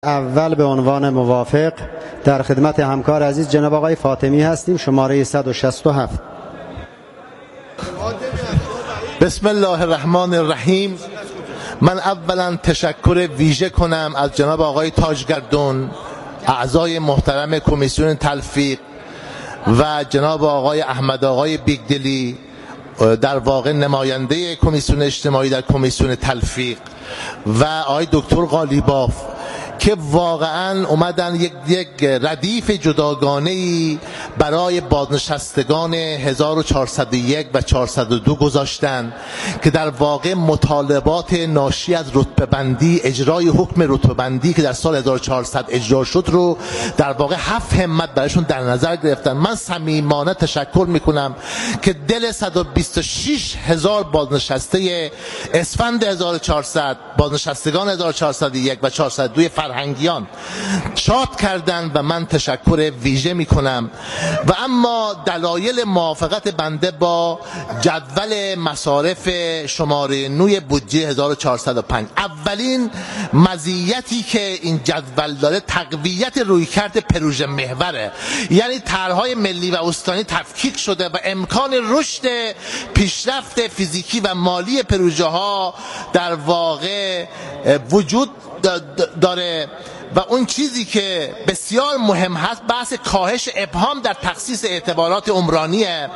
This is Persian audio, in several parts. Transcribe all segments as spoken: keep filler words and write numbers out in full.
اول به عنوان موافق در خدمت همکار عزیز جناب آقای فاطمی هستیم، شماره صد و شصت و هفت. بسم الله الرحمن الرحیم. من اولا تشکر ویژه کنم از جناب آقای تاجگردون، اعضای محترم کمیسیون تلفیق، و جناب آقای احمد آقای بیگدلی، در واقع نماینده کمیسیون اجتماعی در کمیسیون تلفیق، و آقای دکتر قالیباف که واقعا اومدن یک یک ردیف جداگانه‌ای برای بازنشستگان هزار و چهارصد و یک و چهارصد و دو گذاشتن که در واقع مطالبات ناشی از رتبه بندی، اجرای حکم رتبه بندی که در سال هزار و چهارصد اجرا شد رو در واقع هفت همت برایشون در نظر گرفتن. من صمیمانه تشکر میکنم که دل صد و بیست و شش هزار بازنشسته اسفند هزار و چهارصد، بازنشستگان هزار و چهارصد و یک و چهارصد و دو فرهنگیان شاد کردن و من تشکر ویژه می کنم. و اما دلایل موافقت بنده با جدول مصارف شماره نوی بودجه هزار و چهارصد و پنج، اولین مزیتی که این جدول داره تقویت رویکرد پروژه محوره، یعنی طرح‌های ملی و استانی تفکیک شده و امکان رشد پیشرفت فیزیکی و مالی پروژه ها در واقع وجود داره. و اون چیزی که بسیار مهم هست بحث کاهش ابهام در تخصیص اعتبارات عمرانیه.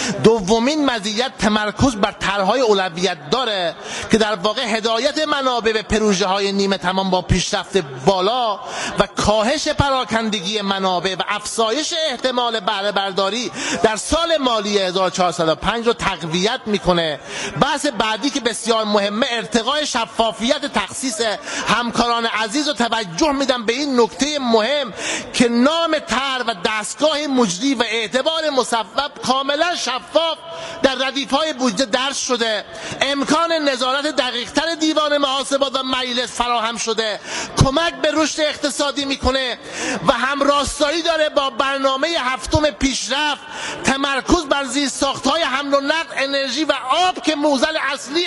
دومین مزیت تمرکز بر طرح‌های اولویت داره که در واقع هدایت منابع به پروژه های نیمه تمام با پیشرفت بالا و کاهش پراکندگی منابع و افزایش احتمال بهره برداری در سال مالی هزار و چهارصد و پنج رو تقویت میکنه. بحث بعدی که بسیار مهمه ارتقای شفافیت تخصیص همکاران عزیز و توجه میدم به این نکته مهم که نام طرح و دستگاه مجری و اعتبار مصوب کاملا شفاف در ردیف‌های بودجه درج شده. امکان نظارت دقیق‌تر دیوان محاسبات و مجلس فراهم شده، کمک به رشد اقتصادی میکنه و همراستایی داره با برنامه هفتم پیشرفت، تمرکز بر زیرساخت‌های حمل و نقل، انرژی و آب که موزل اصلی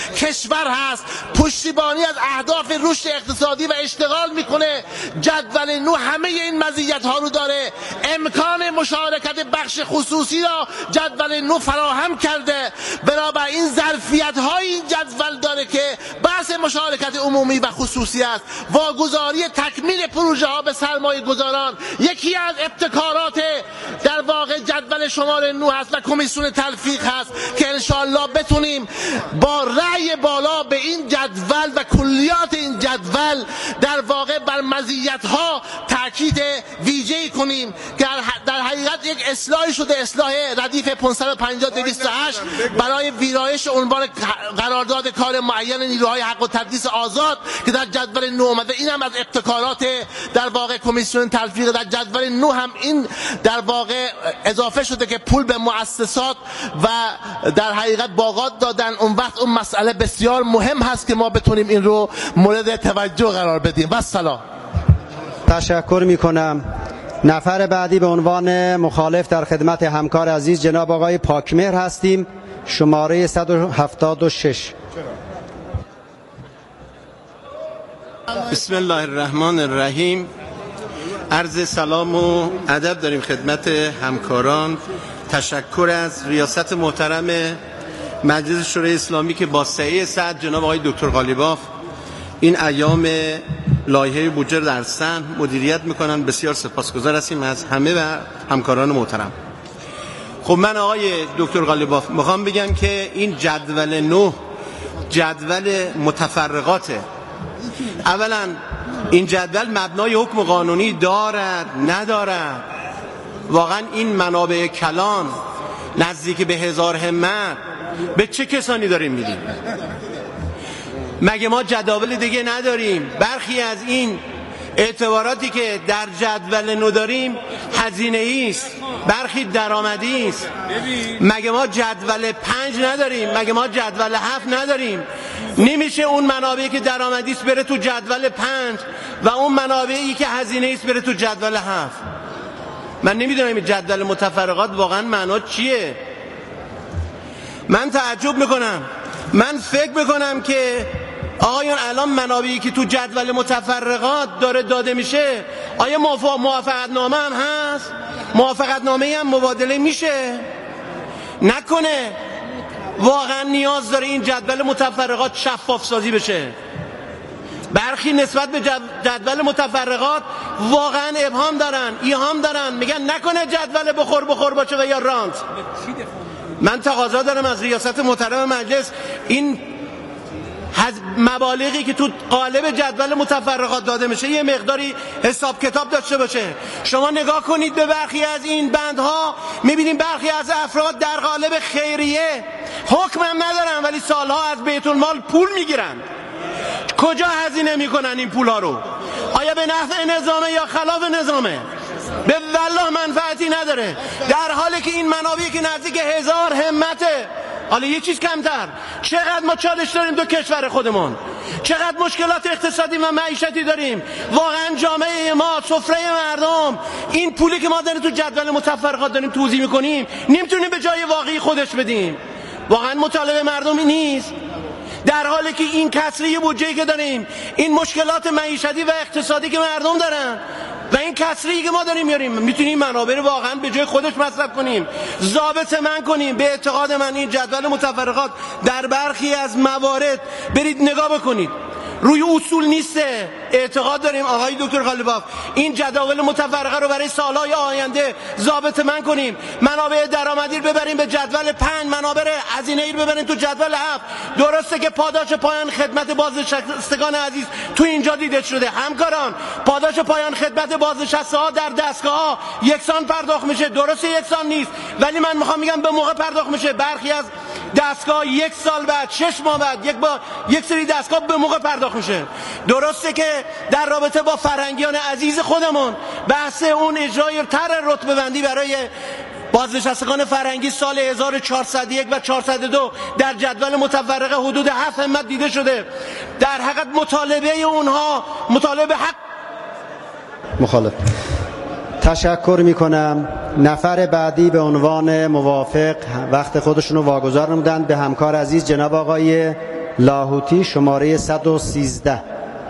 کشور هست، پشتیبانی از اهداف رشد اقتصادی و اشتغال میکنه. جدول نو همه این مزیت ها رو داره. امکان مشارکت بخش خصوصی را جدول نو فراهم کرده. بنابراین ظرفیت های این جدول داره که بحث مشارکت عمومی و خصوصی است. واگذاری تکمیل پروژه ها به سرمایه گذاران یکی از ابتکارات در واقع جدول شماره نو هست و کمیسیون تلفیق هست که انشاءالله بتونیم با رأی بالا به این جدول و کلیات این جدول در واقع بر مزیت ها تاکید ویژه‌ای کنیم که در حقیقت یک اصلاحی شده، اصلاح ردیف پانصد و پنجاه دویست و هشت برای ویرایش عنوان قرارداد کار معین نیروهای حق و تدریس آزاد که در جدول نو اومده. این هم از ابتکارات در واقع کمیسیون تلفیق. در جدول نو هم این در واقع اضافه شده که پول به مؤسسات و در حقیقت باغات دادن. اون وقت اون مسئله بسیار مهم هست که ما بتونیم این رو مورد توجه قرار بدیم. و سلام. تشکر می کنم. نفر بعدی به عنوان مخالف در خدمت همکار عزیز جناب آقای پاکمهر هستیم، شماره صد و هفتاد و شش. بسم الله الرحمن الرحیم. عرض سلام و ادب داریم خدمت همکاران. تشکر از ریاست محترم مجلس شورای اسلامی که با صحیح صد جناب آقای دکتر قالیباف این ایام لایحه بودجه در سن مدیریت میکنن. بسیار سپاسگزار هستیم از همه و همکاران محترم. خب من آقای دکتر قالیباف میخوام بگم که این جدول نو جدول متفرقاته. اولا این جدول مبنای حکم قانونی دارد ندارد؟ واقعا این منابع کلان نزدیک به هزار همت به چه کسانی داریم میدیم؟ مگه ما جداول دیگه نداریم؟ برخی از این اعتباراتی که در جدول نو داریم هزینه‌ای است، برخی درآمدی است. مگه ما جدول پنج نداریم؟ مگه ما جدول هفت نداریم؟ نمیشه اون منابعی که درآمدی است بره تو جدول پنج و اون منابعی که هزینه‌ای است بره تو جدول هفت. من نمیدونم این جدول متفرقات واقعا معنا چیه. من تعجب میکنم. من فکر میکنم که آقایان الان منابعی که تو جدول متفرقات داره داده میشه، آیا موافقت نامه هم هست؟ موافقت نامه هم مبادله میشه؟ نکنه واقعا نیاز داره این جدول متفرقات شفاف سازی بشه. برخی نسبت به جدول متفرقات واقعا ابهام دارن، ایهام دارن، میگن نکنه جدول بخور بخور باشه و یا رانت. من تقاضا دارم از ریاست محترم مجلس این مبالغی که تو قالب جدول متفرقات داده میشه یه مقداری حساب کتاب داشته باشه. شما نگاه کنید به برخی از این بندها، میبینیم برخی از افراد در قالب خیریه حکم هم ندارن ولی سالها از بیت المال پول میگیرن. کجا هزینه میکنن این پولا رو؟ آیا به نفع نظامه یا خلاف نظامه؟ به والله منفعتی نداره، در حالی که این منابعی که نزدیک هزار همته. حالا یه چیز کمتر، چقدر ما چالش داریم دو کشور خودمون، چقدر مشکلات اقتصادی و معیشتی داریم. واقعا جامعه ما، سفره مردم، این پولی که ما داریم تو جدول متفرقات داریم توزیع میکنیم نمیتونیم به جای واقعی خودش بدیم. واقعا مطالبه مردمی نیست، در حالی که این کسری بودجه‌ای که داریم، این مشکلات معیشتی و اقتصادی که مردم دارن و این کسری که ما داریم میاریم، میتونیم منابع رو واقعا به جای خودش مصرف کنیم، ضابطه من کنیم. به اعتقاد من این جدول متفرقات در برخی از موارد برید نگاه بکنید روی اصول نیسته. اعتقاد داریم آقای دکتر غالیباف این جدول متفرقه رو برای سالهای آینده ضابطه من کنیم، منابع درآمدی رو ببریم به جدول پنج، منابع هزینه‌ای رو ببریم تو جدول هفت. درسته که پاداش پایان خدمت بازنشستگان عزیز تو اینجا دیده شده. همکاران، پاداش پایان خدمت بازنشسته ها در دستگاه ها یکسان پرداخت میشه، درسته یکسان نیست ولی من میخوام میگم به موقع پرداخت میشه. برخی از دستگاه یک سال بعد، شش ماه بعد، یک با یک سری دستگاه به موقع پرداخت میشه. درسته که در رابطه با فرهنگیان عزیز خودمون بحث اون اجرای طرح رتبه بندی برای بازنشستگان فرهنگی سال هزار و چهارصد و یک و چهارصد و دو در جدول متفرقه حدود هفت همت دیده شده. در حقیقت مطالبه اونها مطالبه حق مخالف. تشکر میکنم. نفر بعدی به عنوان موافق وقت خودشون رو واگذار نمودند به همکار عزیز جناب آقای لاهوتی، شماره صد و سیزده.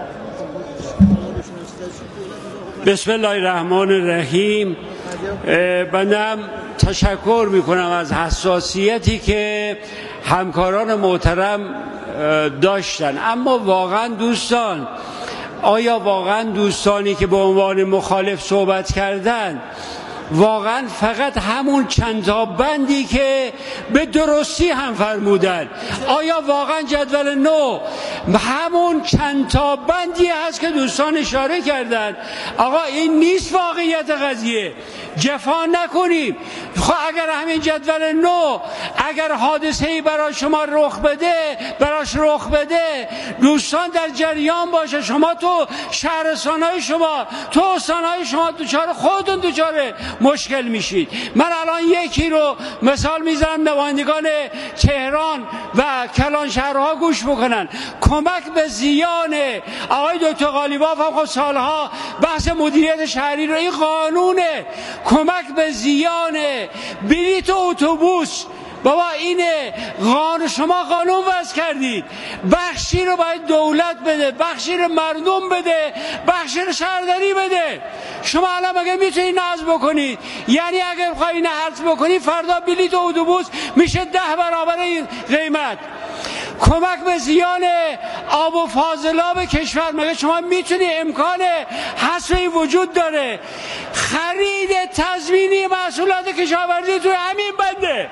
بسم الله الرحمن الرحیم. بنده تشکر میکنم از حساسیتی که همکاران محترم داشتن. اما واقعا دوستان، آیا واقعا دوستانی که به عنوان مخالف صحبت کردن واقعا فقط همون چند تا بندی که به درستی هم فرمودن، آیا واقعا جدول نو همون چند تا بندی هست که دوستان اشاره کردن؟ آقا این نیست واقعیت قضیه، جفا نکنیم. خب اگر همین جدول نو اگر حادثه‌ای برای شما رخ بده، براش رخ بده، دوستان در جریان باشه. شما تو شهرستان‌های شما، تو استان‌های شما دوچار خودتون دوچار مشکل میشید. من الان یکی رو مثال میزنم، نمایندگان تهران و کلان شهرها گوش بکنن. کمک به زیان آقای دکتر غالیباف هم سالها بحث مدیریت شهری رو، این قانونه. کمک به زیان بلیط اتوبوس، بابا اینه قانون، شما قانون وضع کردید، بخشی رو باید دولت بده، بخشی رو مردم بده، بخشی رو شهرداری بده. شما الان مگه میتونید نصب بکنید؟ یعنی اگر بخواید نصب بکنید فردا بلیط اتوبوس میشه ده برابر این قیمت. کمک به زیان آب و فاضلاب کشور، مگه شما میتونی امکان حذف این وجود داره؟ خرید تضمینی محصولات کشاورزی توی همین بنده.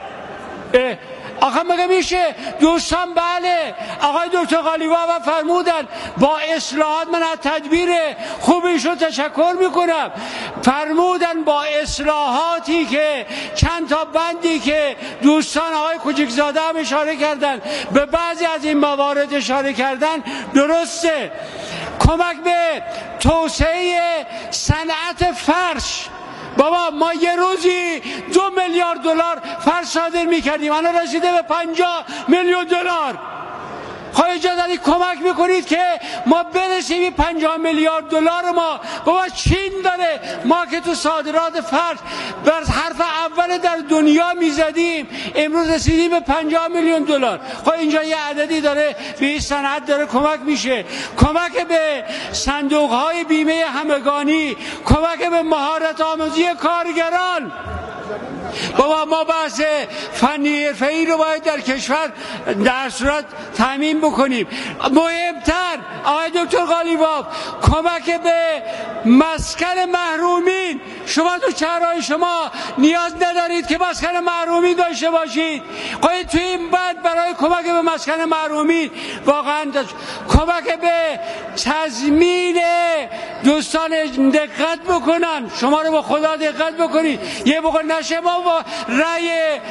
آخه مگه میشه دوستان؟ بله آقای دکتر غالیباف فرمودن با اصلاحات، من از تدبیر خوبیشون تشکر میکنم، فرمودن با اصلاحاتی که چند تا بندی که دوستان آقای کوچکزاده هم اشاره کردن، به بعضی از این موارد اشاره کردن، درسته. کمک به توسعه صنعت فرش، بابا ما یه روزی دو میلیارد دلار فرش صادر میکردیم، الان رسیده به پنجاه میلیون دلار. خواهی اینجا دارید کمک میکنید که ما برسیم پنجاه میلیارد دلار ما بابا چین داره. ما که تو صادرات فرض بر حرف اول در دنیا میزدیم امروز رسیدیم به پنجاه میلیون دلار. خب اینجا یه عددی داره به این صنعت داره کمک میشه، کمک به صندوق های بیمه همگانی، کمک به مهارت آموزی کارگران. بابا ما بحث فنی حرفه‌ای رو باید در کشور در صورت تامین بکنیم. مهمتر آقای دکتر قالیباف کمک به مسکن محرومین. شما تو شهرهای شما نیاز ندارید که مسکن محرومین داشته باشید. خواهید توی این بند برای کمک به مسکن محرومین واقعا کمک به تضمین دوستان دقت بکنن. شما رو با خدا دقت بکنید. یه موقع نشه ما با رأی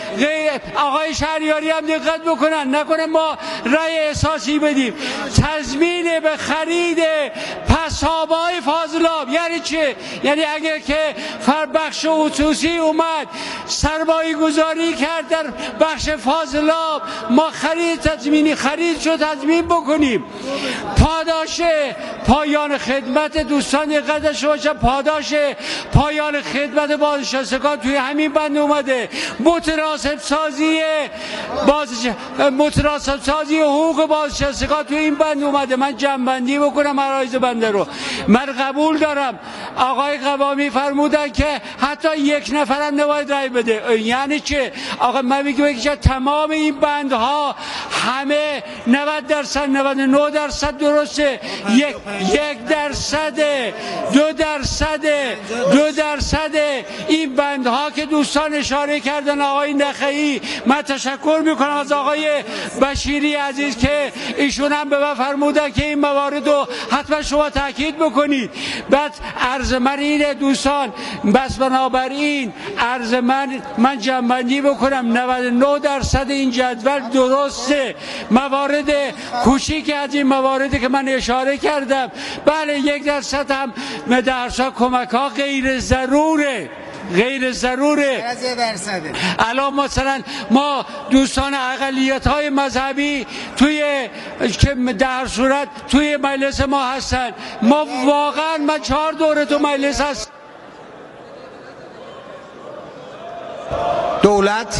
آقای شهریاری هم دقت بکنن، نکنه ما رأی احساسی بدیم. تضمین به خرید پساب‌های فاضلاب یعنی چه؟ یعنی اگر که فر بخش خصوصی اومد سرمایه گذاری کرد در بخش فاضلاب، ما خرید تضمینی خرید شد تضمین بکنیم. پاداش پایان خدمت دوستان دقت داشته باشن، پاداش پایان خدمت بازنشستگان توی همین بند اومده. متناسب سازی باز متناسب سازی حقوق بازنشستگان توی این بند اومده. من جمع‌بندی بکنم عرایض بنده رو. من قبول دارم آقای قوامی فرمودن که حتی یک نفرم نباید رای بده. یعنی چه؟ آقا من میگم که تمام این بندها همه نود درصد نود و نه درصد درسته، یک یک درصد دو درصد دو درصد این بندها که دوستان اشاره کردن آقای نخعی. من تشکر میکنم از آقای بشیری عزیز که ایشون هم به من فرمودن که این موارد رو حتما شما تاکید بکنید. بعد عرض من اینه دوستان، بس بنابراین عرض من من جمع‌بندی بکنم نود و نه درصد این جدول درسته. موارد کوچیک از این مواردی که من اشاره کردم بله یک درصد هم درصد کمک ها غیر ضروره غیر ضروره. الان مثلا ما دوستان اقلیت های مذهبی توی که در صورت توی مجلس ما هستن، ما واقعا من چهار دوره تو مجلس هست. دولت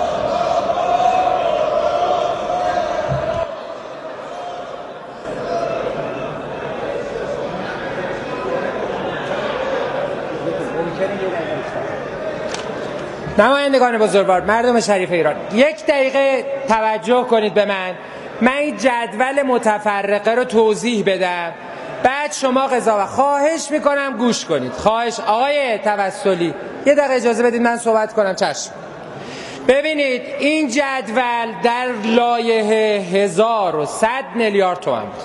نمایندگان بزرگوار، مردم شریف ایران، یک دقیقه توجه کنید به من. من این جدول متفرقه رو توضیح بدم، بعد شما قضاوت. خواهش میکنم گوش کنید. خواهش آقای توسلی یه دقیقه اجازه بدید من صحبت کنم. چشم. ببینید این جدول در لایحه هزار و صد میلیارد تومان بود.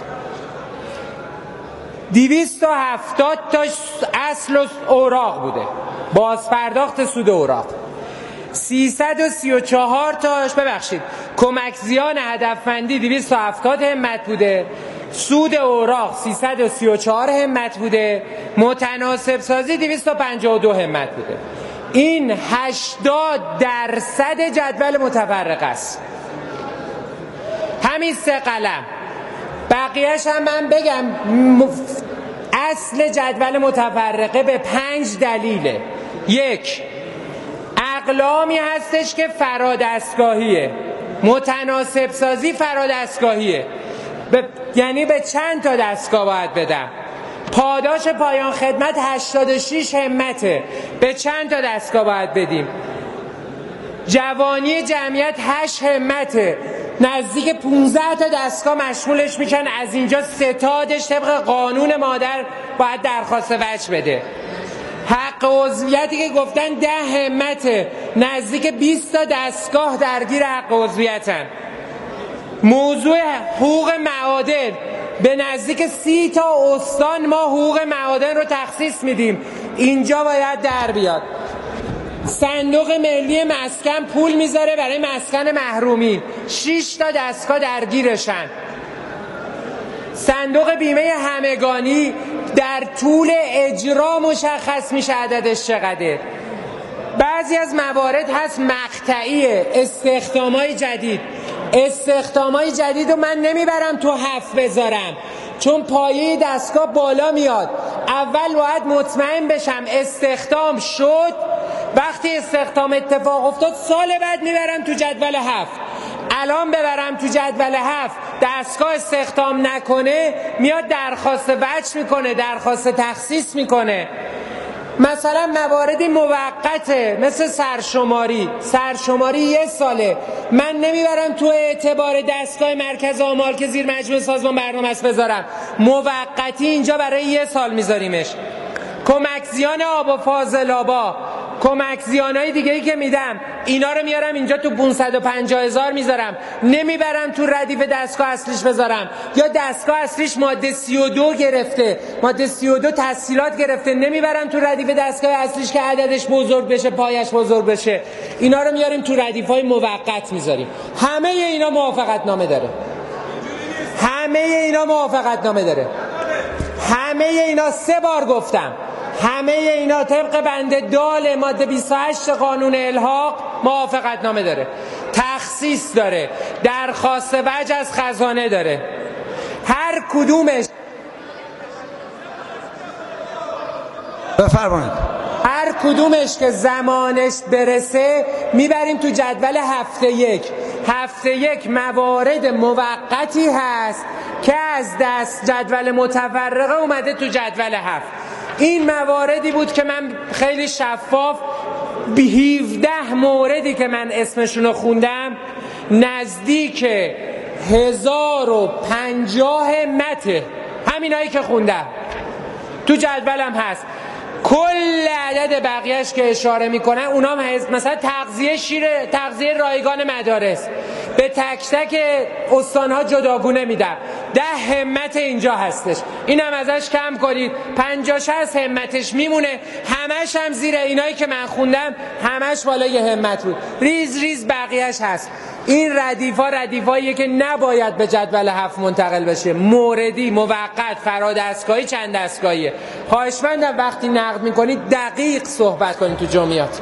دویست و هفتاد تاش اصل و اوراق بوده، باز پرداخت سود اوراق. سیصد و سی و چهار تاش ببخشید کمک زیان هدفمندی دویست و هفتاد همت بوده، سود اوراق سیصد و سی و چهار همت بوده، متناسب سازی دویست و پنجاه و دو همت بوده. این هشتاد درصد جدول متفرق است. همین سه قلم. بقیهش هم من بگم اصل جدول متفرقه به پنج دلیله. یک، اقلامی هستش که فرادستگاهیه، متناسب سازی فرادستگاهیه، ب... یعنی به چند تا دستگاه باید بدم. پاداش پایان خدمت هشتاد و شش همته، به چند تا دستگاه باید بدیم. جوانی جمعیت هشت همته، نزدیک پونزده تا دستگاه مشمولش میشن. از اینجا ستادش طبق قانون مادر باید درخواست وجه بده. حق عضویتی که گفتن ده همته، نزدیک بیست تا دستگاه درگیر حق عضویتن. موضوع حقوق معادن، به نزدیک سی تا استان ما حقوق معادن رو تخصیص میدیم، اینجا باید در بیاد. صندوق ملی مسکن پول میذاره برای مسکن محرومین، شش تا دستگاه درگیرشن. صندوق بیمه همگانی در طول اجرا مشخص میشه عددش چقدره. بعضی از موارد هست مقطعیه، استخدامای جدید. استخدامای جدید رو من نمیبرم تو هفت بذارم، چون پایه دستگاه بالا میاد. اول باید مطمئن بشم استخدام شد. وقتی استخدام اتفاق افتاد سال بعد میبرم تو جدول هفت. الان ببرم تو جدول هفت، دستگاه استخدام نکنه، میاد درخواست وجه میکنه، درخواست تخصیص میکنه. مثلا مواردی موقته مثل سرشماری سرشماری یه ساله، من نمیبرم تو اعتبار دستگاه مرکز آمال که زیر مجموعه سازمان برنامه است بذارم، موقتی اینجا برای یه سال میذاریمش. کمک زیان آب و فاضلابا، کمک زیانای دیگه ای که میدم اینا رو میارم اینجا تو پانصد و پنجاه هزار میذارم، نمیبرم تو ردیف دستگاه اصلیش بذارم. یا دستگاه اصلیش ماده سی و دو گرفته، ماده سی و دو تسهیلات گرفته، نمیبرم تو ردیف دستگاه اصلیش که عددش بزرگ بشه، پایش بزرگ بشه. اینا رو میاریم تو ردیف‌های موقت میذاریم. همه اینا موافقت نامه داره، همه اینا موافقت نامه داره، همه اینا سه بار گفتم، همه اینا طبق بند دال ماده بیست و هشت قانون الحاق موافقت نامه داره، تخصیص داره، درخواست وجه از خزانه داره. هر کدومش بفرمایید. هر کدومش که زمانش برسه میبریم تو جدول هفته یک. هفته یک موارد موقتی هست که از دست جدول متفرقه اومده تو جدول هفت. این مواردی بود که من خیلی شفاف به هفده موردی که من اسمشونو خوندم نزدیک هزار و پنجاه مته، همینایی که خوندم تو جدولم هست. کل عدد بقیهش که اشاره میکنن اونام هست. مثلا تغذیه شیر، تغذیه رایگان مدارس به تک تک استانها جداگونه میدم، ده همت اینجا هستش، اینم ازش کم کنید، پنجاه شصت همتش میمونه. همش هم زیر اینایی که من خوندم همش بالای همت بود، ریز ریز بقیهش هست. این ردیفا ردیفاییه که نباید به جدول هفت منتقل بشه، موردی، موقت، فرادستگاهی، چند دستگاهیه. خواهشمندم وقتی نقد میکنید دقیق صحبت کنید تو جمعیات.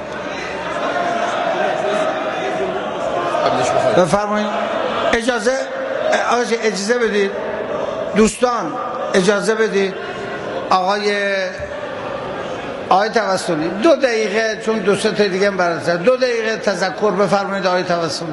بفرمایید. اجازه اجازه بدید دوستان، اجازه بدید آقای آقای توسلی دو دقیقه، چون دو سه تا دیگه هم برسه، دو دقیقه تذکر بفرمایید آقای توسلی.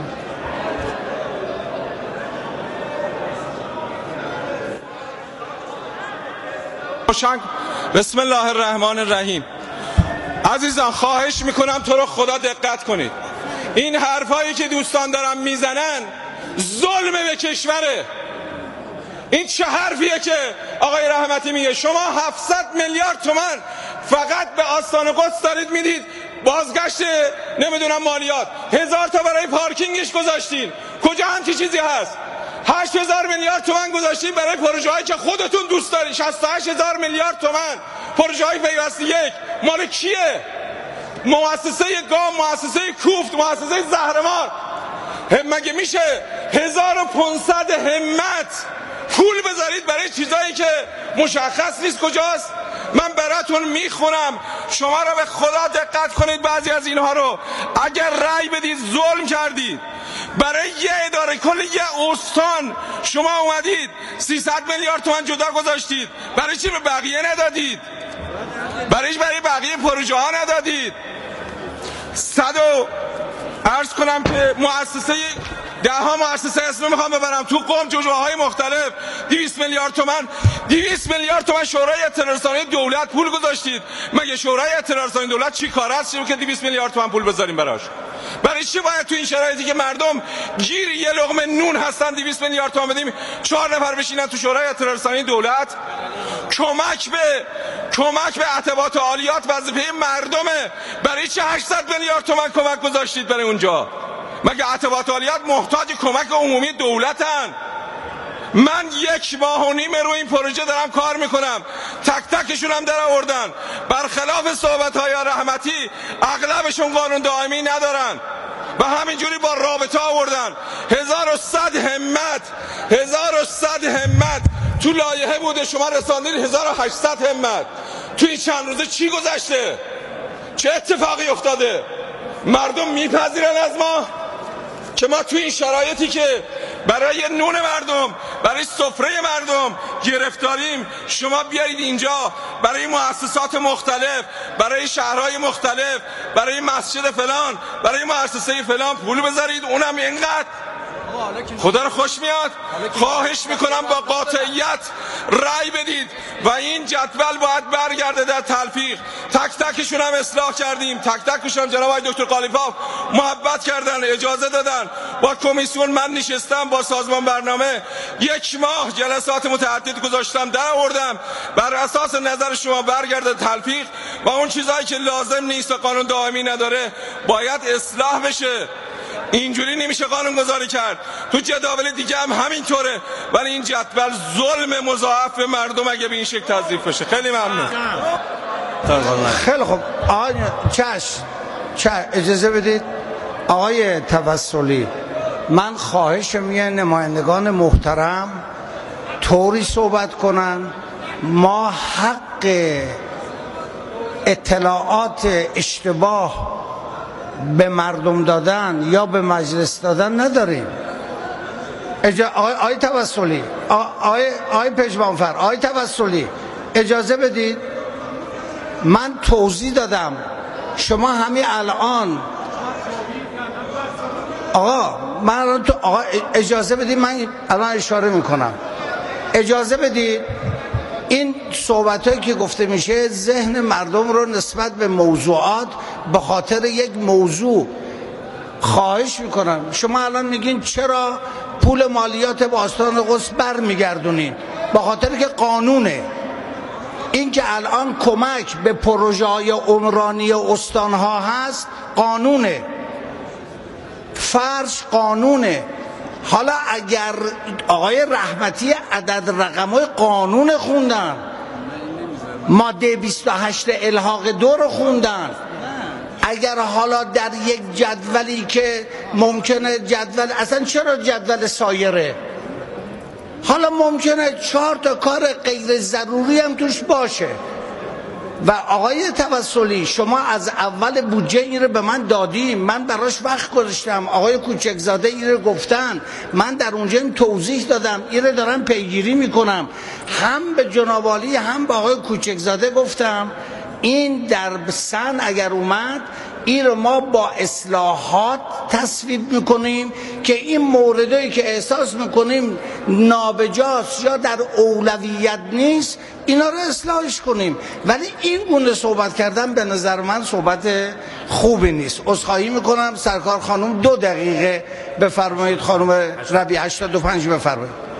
بسم الله الرحمن الرحیم. عزیزان خواهش میکنم تو رو خدا دقت کنید، این حرفایی که دوستان دارن میزنن ظلم به کشوره. این چه حرفیه که آقای رحمتی میگه؟ شما هفتصد میلیارد تومان فقط به آستان قدس دارید میدید، بازگشت نمیدونم مالیات، هزار تا برای پارکینگش گذاشتین، کجا همچی چیزی هست؟ هشت هزار میلیارد تومان گذاشتین برای پروژه هایی که خودتون دوست دارید، شصت و هشت هزار میلیارد تومان پروژه های پیوسته یک. مال کیه؟ مؤسسه گام، مؤسسه کوفت، مؤسسه زهرمار. مگه میشه هزار و پانصد همت پول بذارید برای چیزایی که مشخص نیست کجاست؟ من براتون میخونم، شما رو به خدا دقت کنید. بعضی از اینها رو اگر رأی بدید ظلم کردید. برای یه اداره کل یه استان شما اومدید سیصد میلیارد تومان جدا گذاشتید، برای چی به بقیه ندادید؟ برایش برای بقیه پروژه ها ندادید؟ صد و عرض کنم که مؤسسه ده ها مؤسسه اسم میخوام ببرم تو قم جزوه های مختلف دویست میلیارد تومان دویست میلیارد تومان شورای اطلاع رسانی دولت پول گذاشتید. مگه شورای اطلاع رسانی دولت چی کار است که دویست میلیارد تومان پول بذاریم براش؟ برای چی باید تو این شرایطی که مردم گیر یه لقمه نون هستن دویست میلیارد تومان بدیم چهار نفر بشینن تو شورای اطلاع رسانی دولت؟ کمک به کمک به اطباء عالیات وظیفه مردمه، برای چه هشتصد میلیارد تومان کمک گذاشتید برای اونجا؟ مگه اطباء عالیات محتاج کمک عمومی دولتن؟ من یک ماه و نیم روی این پروژه دارم کار میکنم، تک تکشون هم در آوردن. برخلاف صحبت های رحمتی اغلبشون قانون دائمی ندارن و همینجوری با رابطه آوردن. هزار و صد همت هزار و صد همت تو لایحه بوده، شما رساندید هزار و هشتصد همت. تو این چند روزه چی گذشته؟ چه اتفاقی افتاده؟ مردم میپذیرن از ما که ما تو این شرایطی که برای نون مردم، برای سفره مردم گرفتاریم، شما بیایید اینجا برای مؤسسات مختلف، برای شهرهای مختلف، برای مسجد فلان، برای مؤسسه فلان پول بذارید، اونم اینقدر. خدا رو خوش میاد. خواهش میکنم با قاطعیت رأی بدید و این جدول باید برگرده در تلفیق. تک تکشون هم اصلاح کردیم، تک تکشون جناب آقای دکتر قالیباف محبت کردن، اجازه دادن. با کمیسیون من نشستم، با سازمان برنامه یک ماه جلسات متعدد گذاشتم، در آوردم بر اساس نظر شما برگرده تلفیق و اون چیزایی که لازم نیست و قانون دائمی نداره باید اصلاح بشه. اینجوری نمیشه قانون گذاری کرد. تو جداول دیگه هم همینطوره، ولی این جدول ظلم مضاعف به مردم اگه به این شکل توظیف بشه. خیلی ممنون. خیلی خوب آقای چشم چشم اجازه بدید آقای توسلی، من خواهشم یه نمایندگان محترم طوری صحبت کنن ما حق اطلاعات اشتباه به مردم دادن یا به مجلس دادن نداریم. اجا... آقای... آقای توسلی، آقای, آقای پژمانفر، آقای توسلی اجازه بدید من توضیح دادم. شما همین الان آقا من الان تو آقا اجازه بدید من الان اشاره میکنم. اجازه بدید این صحبتایی که گفته میشه ذهن مردم رو نسبت به موضوعات به خاطر یک موضوع خواهش میکنم. شما الان میگین چرا پول مالیات به آستان قدس برمیگردونین؟ به خاطر که قانونه. این که الان کمک به پروژه های عمرانی استانها هست قانونه، فرش قانونه. حالا اگر آقای رحمتی عدد رقمای قانون خوندن، ماده بیست و هشت الحاق دو رو خوندن، اگر حالا در یک جدولی که ممکنه جدول اصلا چرا جدول سایره، حالا ممکنه چهار تا کار غیر ضروری هم توش باشه. و آقای توسلی شما از اول بودجه این رو به من دادیم، من براش وقت گذاشتم، آقای کوچکزاده این رو گفتن، من در اونجا توضیح دادم، این رو دارم پیگیری میکنم. هم به جناب عالی هم به آقای کوچکزاده گفتم این در سن اگر اومد این رو ما با اصلاحات تصویب میکنیم که این موردی که احساس میکنیم نابجاست یا در اولویت نیست اینا رو اصلاحش کنیم. ولی این گونه صحبت کردن به نظر من صحبت خوبی نیست. عذرخواهی میکنم. سرکار خانم دو دقیقه بفرمایید. خانم ربیع هشتاد و پنج بفرمایید.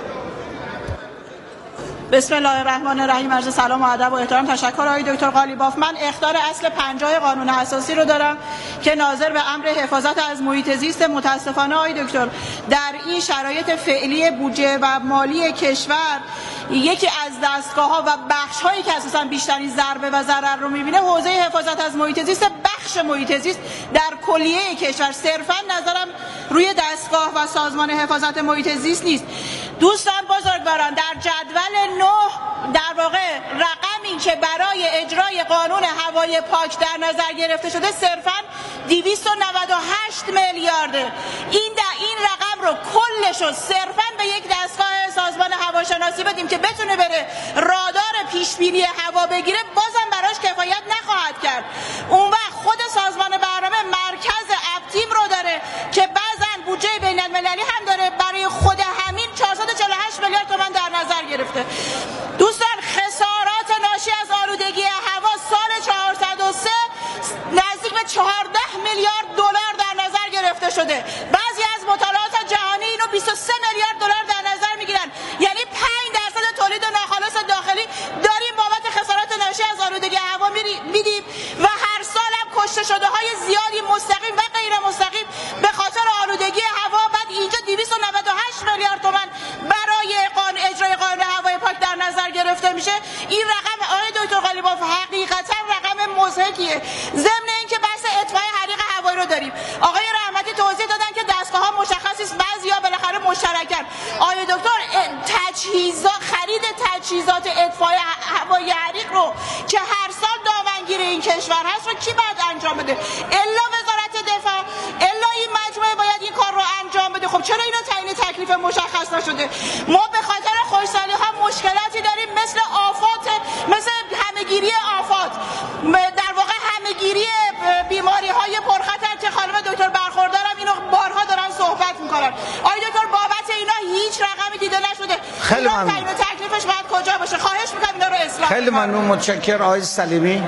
بسم الله الرحمن الرحیم. عرض سلام و ادب و احترام. تشکر آقای دکتر قالیباف. من اخطار اصل پنجاه قانون اساسی رو دارم که ناظر به امر حفاظت از محیط زیست. متاسفانه آقای دکتر در این شرایط فعلی بودجه و مالی کشور یکی از دستگاه‌ها و بخش‌هایی که اساساً بیشترین ضربه و ضرر رو می‌بینه حوزه حفاظت از محیط زیست، بخش محیط زیست در کلیه کشور. صرفاً نظرم روی دستگاه و سازمان حفاظت محیط زیست نیست. دوستان بزرگواران، در جدول نه در واقع رقمی که برای اجرای قانون هوای پاک در نظر گرفته شده صرفاً دویست و نود و هشت میلیارده. این در این رقم رو کلش رو صرفاً به یک دستگاه سازمان هواشناسی بدیم که بتونه بره رادار پیش بینی هوا بگیره، بازم براش کفایت نخواهد کرد. اون وقت خود سازمان برنامه مرکز ابتیم رو داره که بعضاً بودجه بین المللی هم داره، برای خود همین چهارصد و چهل و هشت میلیارد تومان در نظر گرفته. دوستان خسارات ناشی از آلودگی هوا سال چهارصد و سه نزدیک به چهارده میلیارد دلار در نظر گرفته شده. بعضی از مطالعات جهانی اینو بیست و سه میلیارد دلار در نظر میگیرن. یعنی پنج درصد تولید ناخالص داخلی داریم بابت خسارات ناشی از آلودگی هوا میدیم و هر سال هم کشته شده های زیادی مستقیم و غیر مستقیم به خاطر آلودگی هوا. بعد اینجا دویست و نود و هشت میلیارد تومان برای قانون اجرای قانون هوای پاک در نظر گرفته میشه. این رقم آقای دکتر قالیباف حقیقتا رقم مضحکیه. ضمن اینکه بحث اطفای حریق هوایی رو داریم، آقای رحمتی توضیح دادن که دستگاه‌ها مشخص است، بعضیا بالاخره مشترکن. آقای دکتر تجهیزات خرید تجهیزات اطفای هوایی حریق رو که هر سال دامنگیر این کشور هست رو کی باید انجام بده؟ الا وزارت دفاع، الا این مجموعه باید این کار رو خب چرا اینا تعیین تکلیف مشخص نشده؟ ما به خاطر خوشسالی ها مشکلاتی داریم مثل آفات، مثل همهگیری آفات، در واقع همهگیری بیماری های پرخطر که خانم دکتر برخوردارم اینو بارها دارن صحبت میکنن. آقای دکتر بابت اینا هیچ رقمی دیده نشده. خیلی ممنون. تعیین تکلیفش باید کجا باشه؟ خواهش میکنم اینا رو اصلاح. خیلی ممنون، متشکرم آقای سلیمی.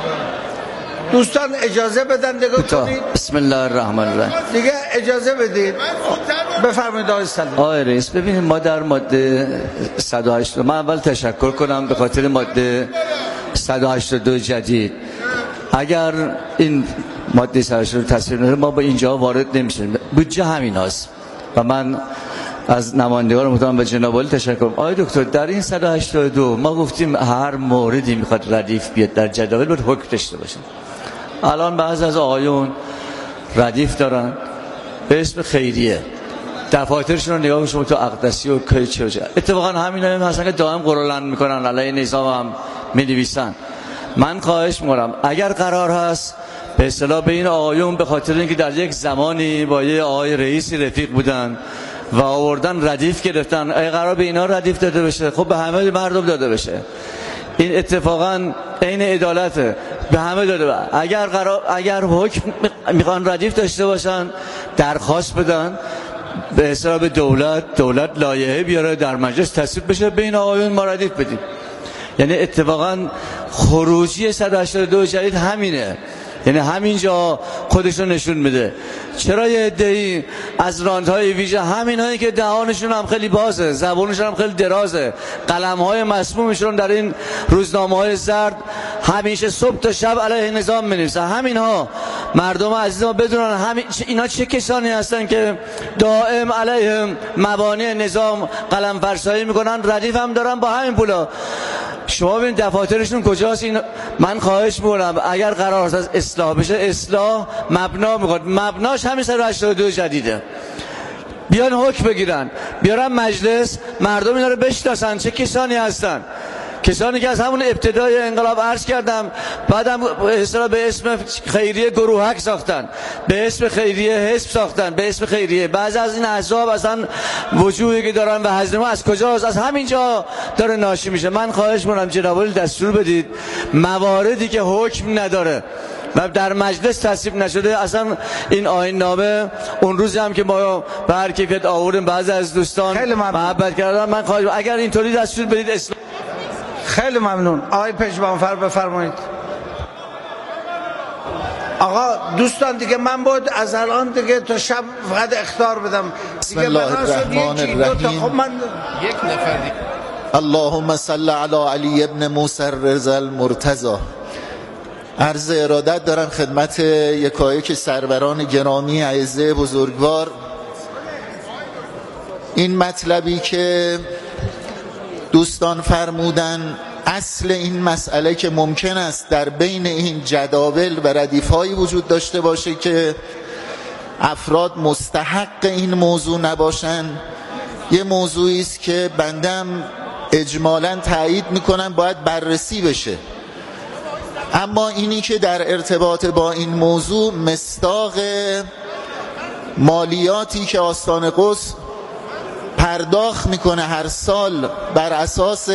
دوستان اجازه بدن نگاه کنید. بسم الله الرحمن الرحیم. دیگه اجازه بدید. بفرمایید آقای سلیمی. آقای رئیس ببینید ما در ماده صد و هشتاد من اول تشکر کنم به خاطر ماده صد و هشتاد و دو جدید. اگر این ماده صد و هشتاد و دو تصویب نشه ما با اینجا وارد نمیشیم. بودجه همین هست و من از نمایندگان محترم به جناب عالی تشکر کنم. آقای دکتر در این صد و هشتاد و دو ما گفتیم هر موردی میخواد ردیف بیاد در جداول باید حکم داشته باشه. الان بعضی از آقایون ردیف دارن به اسم خیریه، دفاترشون رو نگاه کنید شما تو اقدسی و که چه چه اتفاقا همین هم هستن که دائم قرولند میکنن علیه نظام هم می‌نویسن. من خواهش می‌کنم اگر قرار هست به اصطلاح به این آقایون به خاطر اینکه در یک زمانی با یه آقای رئیسی رفیق بودن و آوردن ردیف گرفتن، اگه قرار به اینا ردیف داده بشه خب به همه مردم داده بشه. این اتفاقا عین عدالته، به همه داده بشه. اگر قرار اگر حکم میخوان ردیف داشته باشن درخواست بدن به اصطلاح به دولت، دولت لایحه بیاره در مجلس تصویب بشه به این آقایون ما ردیف بدیم. یعنی اتفاقا خروجی صد و هشتاد و دو جدید همینه، یعنی همینجا خودشون نشون میده. چرا یه عده‌ای از راندهای ویژه همینایی که دهانشون هم خیلی بازه، زبونشون هم خیلی درازه، قلم‌های مسمومشون در این روزنامه‌های زرد همیشه صبح تا شب علیه نظام می‌نویسن. همینها مردم عزیز ما بدونن همین اینا چه کسانی هستن که دائم علیه مبانی نظام قلم فرسایی میکنن، ردیف هم دارن با همین پولا. شما ببین دفاترشون کجاست. این من خواهش می‌کنم اگر قرار است اصلاح بشه اصلاح مبنا میخواد، مبناش همین صد و هشتاد و دو جدیده. بیان حکم بگیرن بیارن مجلس، مردم اینا رو بشناسن چه کسانی هستن، کسانی که از همون ابتدای انقلاب عرض کردم بعدم اصطلاح به اسم خیریه گروهک ساختن، به اسم خیریه حزب ساختن، به اسم خیریه. بعضی از این احزاب اصلا وجودی که دارن و هزینه از کجاست؟ از همینجا داره ناشی میشه. من خواهش می‌کنم جناب عالی دستور بدید مواردی که حکم نداره و در مجلس تصویب نشده، اصلا این آیین نامه اون روزی هم که ما به هر کیفیت آوردیم بعضی از دوستان محبت کردن، من خواهش اگر اینطوری دستور بدید اصلاح. خیلی ممنون. آقای پژمانفر بفرمایید. آقا دوستان دیگه من باید از الان دیگه تا شب فقط اخطار بدم. بسم الله الرحمن الرحیم. خب من یک نفر دیگه. اللهم صل علی علی ابن موسی الرضا المرتضی. عرض ارادت دارم خدمت یکایک سروران گرامی اعزه بزرگوار. این مطلبی که دوستان فرمودن اصل این مسئله که ممکن است در بین این جداول و ردیف‌هایی وجود داشته باشه که افراد مستحق این موضوع نباشن، یه موضوعی است که بندم اجمالاً تایید میکنم باید بررسی بشه. اما اینی که در ارتباط با این موضوع مصداق مالیاتی که آستان قدس پرداخت میکنه هر سال بر اساس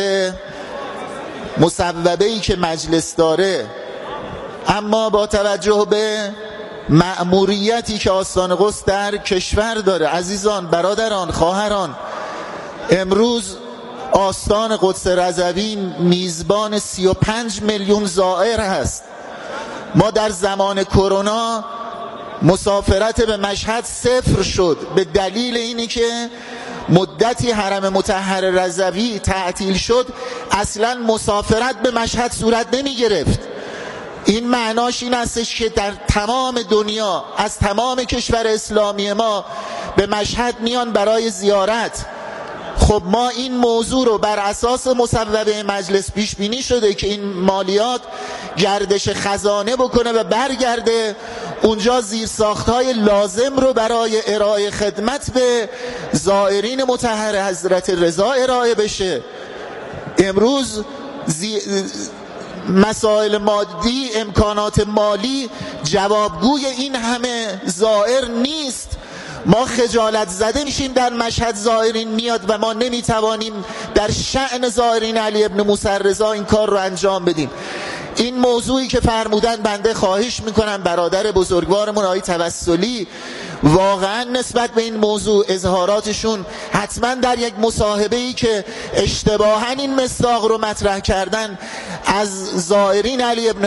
مصوبه‌ای که مجلس داره، اما با توجه به مأموریتی که آستان قدس در کشور داره، عزیزان، برادران، خواهران، امروز آستان قدس رضوی میزبان سی و پنج میلیون زائر هست. ما در زمان کرونا مسافرت به مشهد صفر شد به دلیل اینی که مدتی حرم مطهر رضوی تعطیل شد، اصلا مسافرت به مشهد صورت نمی گرفت. این معناش این استش که در تمام دنیا از تمام کشور اسلامی ما به مشهد میان برای زیارت. خب ما این موضوع رو بر اساس مصوبه مجلس پیش بینی شده که این مالیات گردش خزانه بکنه و برگرده اونجا زیرساخت‌های لازم رو برای ارائه خدمت به زائرین مطهر حضرت رضا ارائه بشه. امروز زی... مسائل مادی، امکانات مالی جوابگوی این همه زائر نیست. ما خجالت زده میشیم در مشهد زائرین میاد و ما نمیتوانیم در شأن زائرین علی ابن موسی رضا این کار رو انجام بدیم. این موضوعی که فرمودن بنده خواهش میکنم برادر بزرگوارمون آقای توسلی واقعا نسبت به این موضوع اظهاراتشون حتما در یک مصاحبه‌ای که اشتباهاً این مصداق رو مطرح کردن از زائرین علی ابن